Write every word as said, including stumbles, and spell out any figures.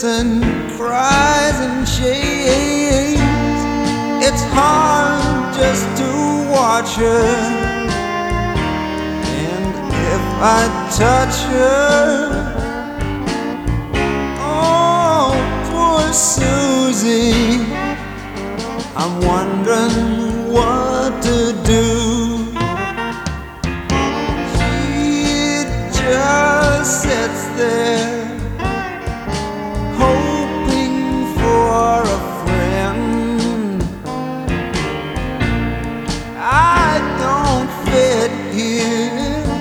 shivers and cries and shakes. It's hard just to watch her, and if I touch her, oh, poor Susie, I'm wondering what to do. She just sits there